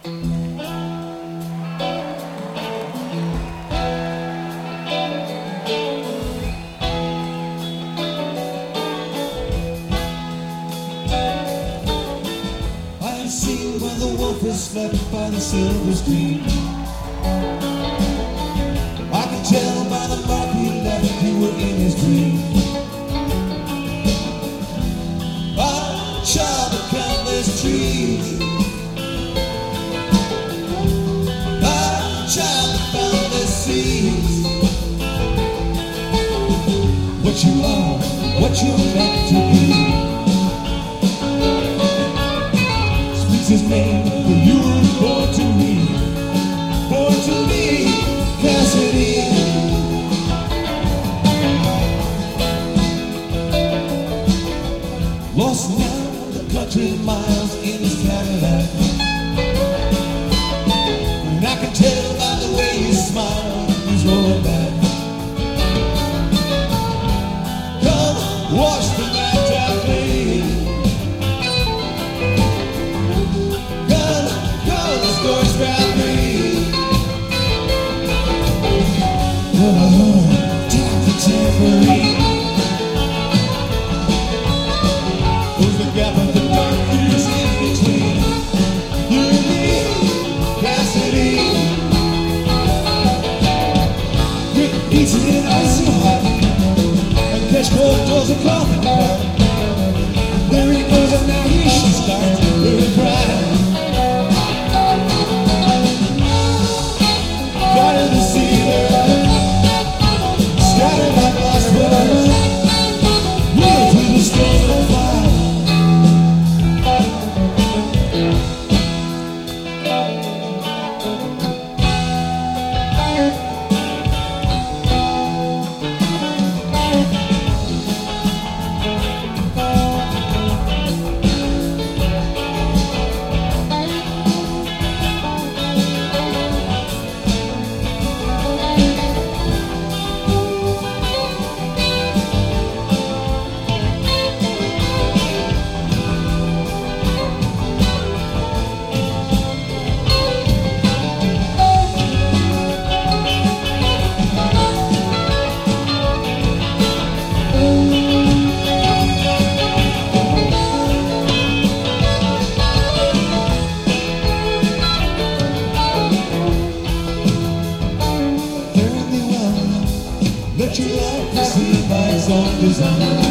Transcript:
Seen where the wolf is slept by the silver stream. I can tell by the mark he left you were in his dream. I child of countless trees, I child of boundless seas. What you are, what you're meant to be. His name, for you were born to me, Cassidy. Lost now the country miles in his Cadillac, and I can tell by the way he smiled he's rolling back. Come watch the night I play. Stories about me. Tap the tambourine. Close the gap of the dark years in between you and me, Cassidy. Drink pizza and icy hot, and catch cold doors of coffee pot. There he goes, and now he should start to cry. Let your life receive by its own design.